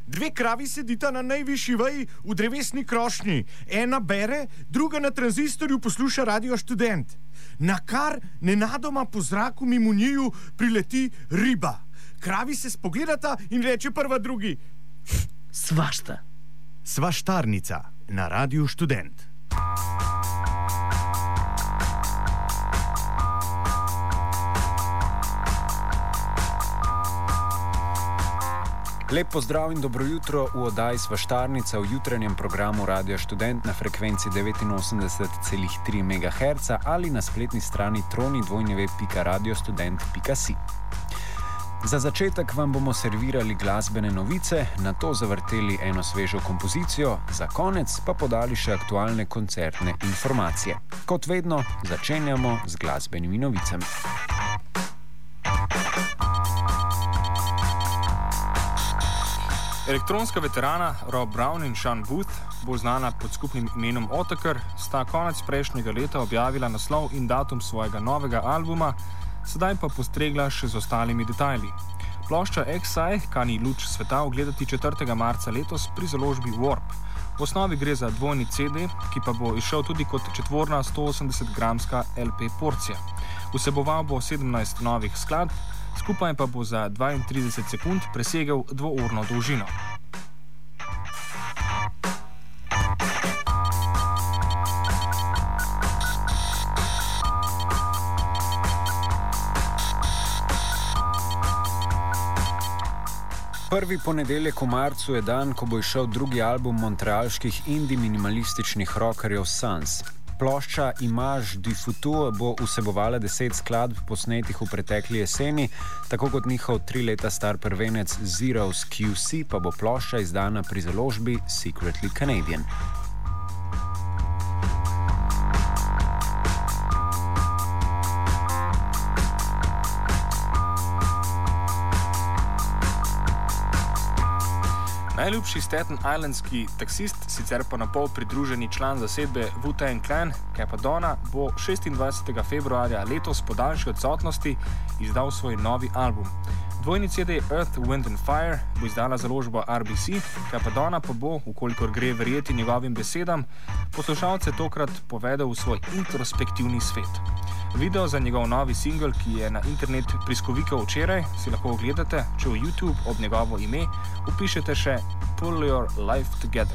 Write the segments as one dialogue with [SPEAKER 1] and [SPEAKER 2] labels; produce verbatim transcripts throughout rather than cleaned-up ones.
[SPEAKER 1] Dve kravi sedita na najvišji veji v drevesni krošnji. Ena bere, druga na tranzistorju posluša Radio Študent. Nakar nenadoma po zraku mimo njiju prileti riba. Kravi se spogledata in reče prva drugi:
[SPEAKER 2] Svašta.
[SPEAKER 1] Svaštarnica na Radiu Študent.
[SPEAKER 3] Lep pozdrav in dobro jutro v oddaji Svaštarnica v jutranjem programu Radio Študent na frekvenci devetinosemdeset celih tri megaherca ali na spletni strani troni dvojne pika radiostudent pika si. Za začetek vam bomo servirali glasbene novice, nato zavrteli eno svežo kompozicijo, za konec pa podali še aktualne koncertne informacije. Kot vedno, začenjamo z glasbenimi novicami.
[SPEAKER 4] Elektronska veterana Rob Brown in Sean Booth, bolj znana pod skupnim imenom Otakar, sta konec prejšnjega leta objavila naslov in datum svojega novega albuma, sedaj pa postregla še z ostalimi detajli. Plošča X-Eye kani luč sveta ogledati četrtega marca letos pri založbi Warp. V osnovi gre za dvojni C D, ki pa bo izšel tudi kot četvorna stoosemdeset gramska L P porcija. Vseboval bo sedemnajst novih skladb, skupaj pa bo za dvaintrideset sekund presegel dvourno dolžino.
[SPEAKER 3] Prvi ponedeljek v marcu je dan, ko bo izšel drugi album montrealskih indie minimalističnih rockerjev Sans. Plošča Image du Futur bo vsebovala deset skladb posnetih v pretekli jeseni, tako kot njihov tri leta star prvenec Zero's Q C pa bo plošča izdana pri založbi Secretly Canadian.
[SPEAKER 4] Najljubši Staten Islandski taksist, sicer pa napol pridruženi član zasedbe Wu-Tang Clan, Cappadonna, bo šestindvajsetega februarja letos po daljši odsotnosti izdal svoj novi album. Dvojni C D Earth, Wind and Fire bo izdala založba R B C, Cappadonna pa bo, ukolikor gre verjeti njegovim besedam, poslušalce tokrat povedal v svoj introspektivni svet. Video za njegov novi singel, ki je na internet priskovikal včeraj, si lahko ogledate, če v YouTube ob njegovo ime upišete še Pull Your Life Together.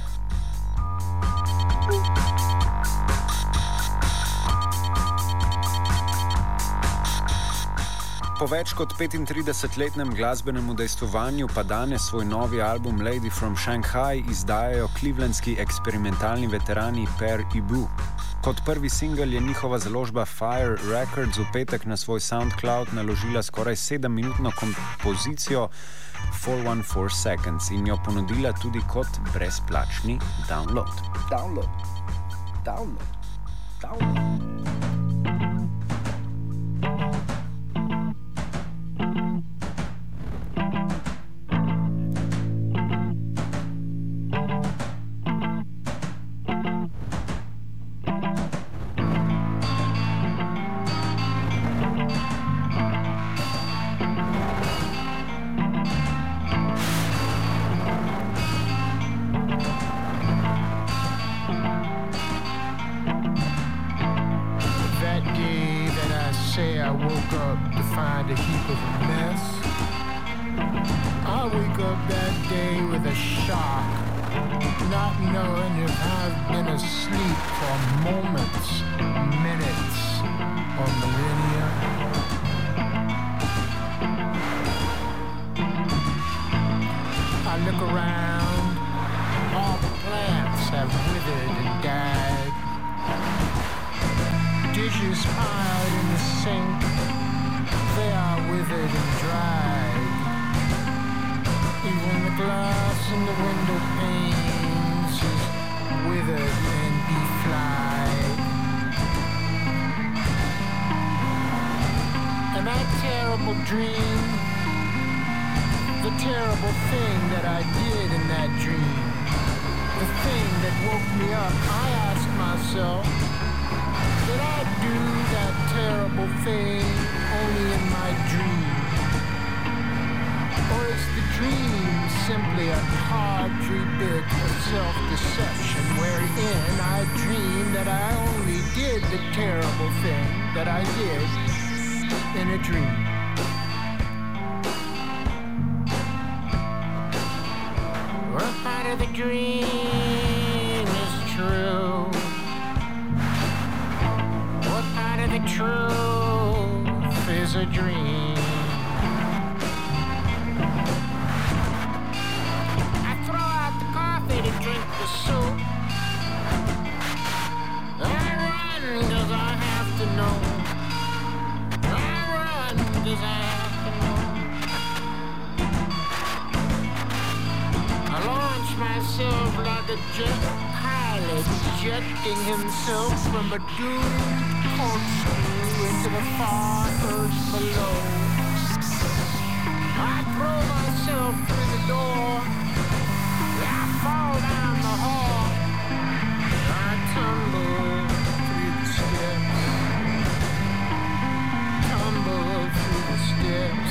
[SPEAKER 3] Po več kot petintridesetletnem glasbenem udejstvovanju pa danes svoj novi album Lady from Shanghai izdajajo clevelandski eksperimentalni veterani Per Ibu. Kot prvi singel je njihova založba Fire Records v petek na svoj SoundCloud naložila skoraj sedemminutno kompozicijo four one four seconds in jo ponudila tudi kot brezplačni download.
[SPEAKER 2] Download. Download. Download.
[SPEAKER 5] Dream, the terrible thing that I did in that dream, the thing that woke me up, I asked myself, did I do that terrible thing only in my dream? Or is the dream simply a tawdry bit of self-deception wherein I dreamed that I only did the terrible thing that I did in a dream. What part of the dream is true? What part of the truth is a dream? To drink the soup. I run cause I have to know. I run cause I have to know. I launch myself like a jet pilot, jetting himself from a doomed corkscrew into the far earth below. I throw myself through the door. I fall down the hall. I tumble through the steps. Tumble through the steps.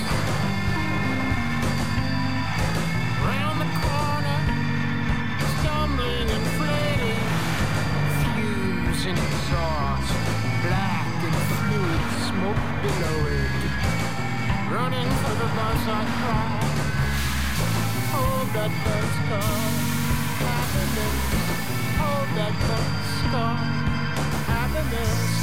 [SPEAKER 5] Round the corner, stumbling and flitting. Fumes and exhaust, black and fluid smoke below it. Running for the bus I cry. Hold that bus car, happiness. Hold that bus car, happiness.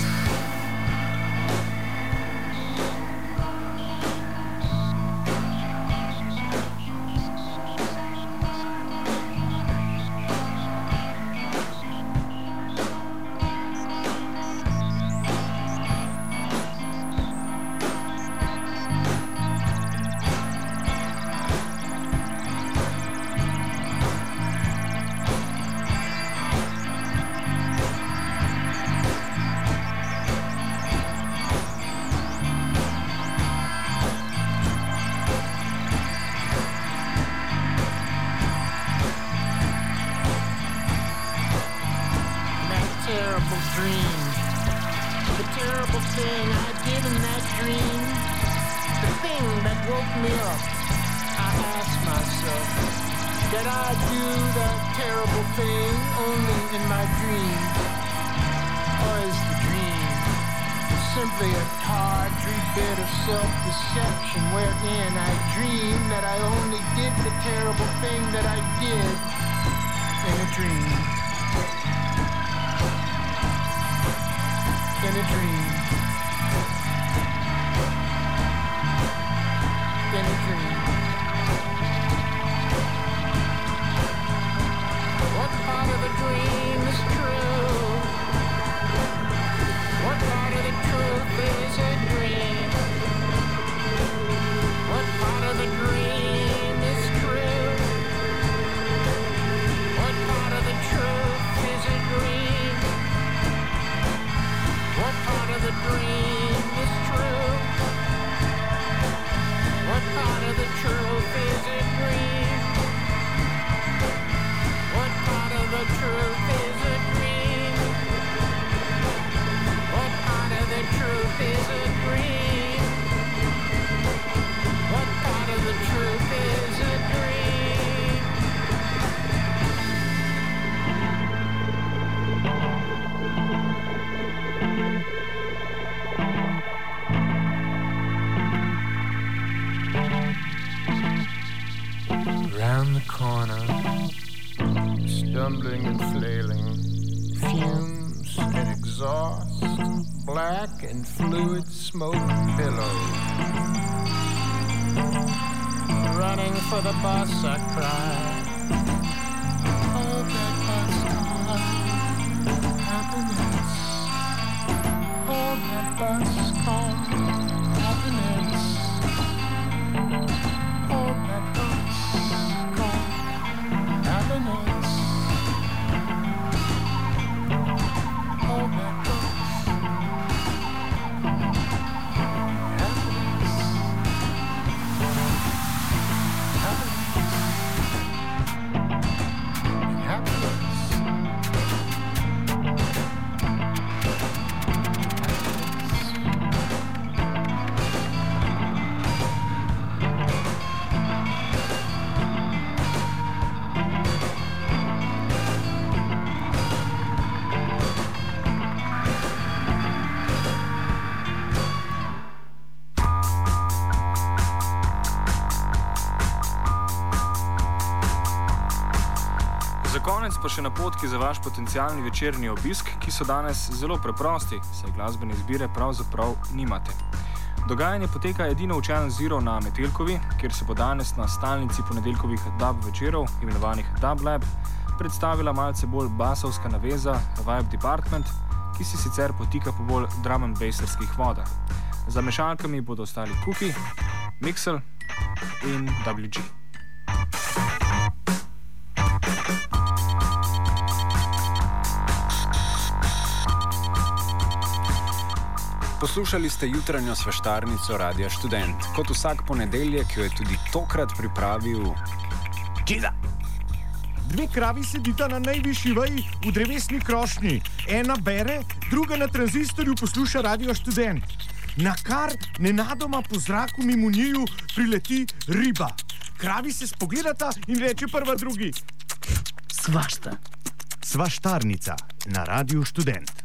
[SPEAKER 5] Self-deception wherein I dreamed that I only did the terrible thing that I did in a dream. In a dream. In a dream. What part of the dream is true? What part of the truth is a dream? What part of the dream is true? What part of the truth is a dream? What part of the dream is true? What part of the truth is a dream? What part of the truth is a dream? What part of the truth is a dream? What part of the truth is a dream? Round the corner, stumbling and flailing, fumes and exhaust, black and fluid smoke billow. Running for the bus, I cried. Hold that bus car, happiness. Hold that bus car, happiness. Hold that bus car, happiness. Hold that bus. Happiness.
[SPEAKER 4] Za konec pa še napotki za vaš potencialni večerni obisk, ki so danes zelo preprosti, saj glasbene izbire pravzaprav nimate. Dogajanje poteka edino v Channel Zero na Metelkovi, kjer se bo danes na stalnici ponedeljkovih dub večerov, imenovanih Dub Lab, predstavila malce bolj basovska naveza Vibe Department, ki si sicer potika po bolj drum and bassarskih vodah. Za mešalkami bodo ostali Kuki, Mixel in W G.
[SPEAKER 3] Poslušali ste jutranjo sveštarnico Radia Študent. Kot vsak ponedeljek jo je tudi tokrat pripravil
[SPEAKER 1] Čida! Dve kravi sedita na najvišji veji v drevesni krošnji. Ena bere, druga na tranzistorju posluša Radio Študent. Na kar nenadoma po zraku mimo njiju prileti riba. Kravi se spogledata in reče prva drugi:
[SPEAKER 2] Svašta.
[SPEAKER 1] Svaštarnica na Radio Študent.